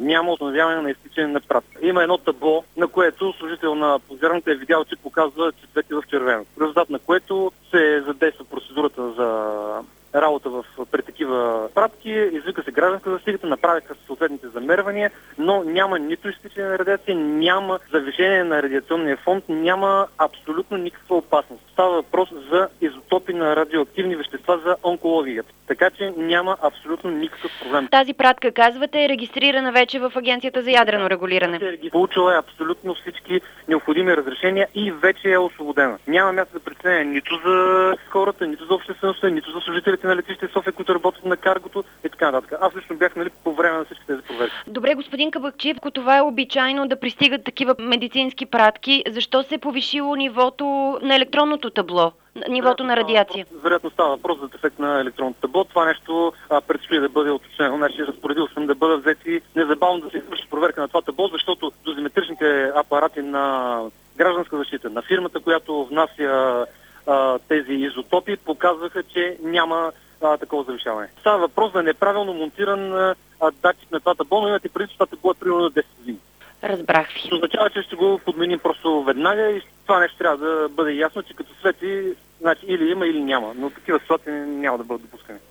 Няма установяване на изтичане на пратка. Има едно табло, на което служител на подземната е видял, че показва, че свети в червено. В резултат на което се задейства процедурата за работа при такива пратки, извика се гражданска защита, направиха съответните замервания, но няма нито изтичане на радиация, няма завишение на радиационния фонд, няма абсолютно никаква опасност. Става въпрос за изотопи на радиоактивни вещества за онкологията. Така че няма абсолютно никакъв проблем. Тази пратка, казвате, е регистрирана вече в Агенцията за ядрено регулиране. Получила е абсолютно всички необходими разрешения и вече е освободена. Няма място за притеснение нито за хората, нито за обществеността, нито за служителите на летище София, които работят на каргото и така нататък. Аз лично бях по време на всички тези проверки. Добре, господин Кабакчиев, ако това е обичайно да пристигат такива медицински пратки, защо се е повишило нивото на електронното табло? Нивото на радиация. Вероятно става въпрос за дефект на електронното табло. Това нещо предстои да бъде уточнено. Значи разпоредил съм да бъдат взети незабавно да се извърши проверка на това табло, защото дозиметричните апарати на гражданска защита, на фирмата, която внася тези изотопи, показваха, че няма такова завишаване. Става въпрос за неправилно монтиран датчик на това табло, но имате преди, че това табло е примерно 10 години. Разбрах ви. Това означава, че ще го подменим просто веднага и това нещо трябва да бъде ясно, че като свети, значи или има, или няма. Но такива ситуации няма да бъдат допускани.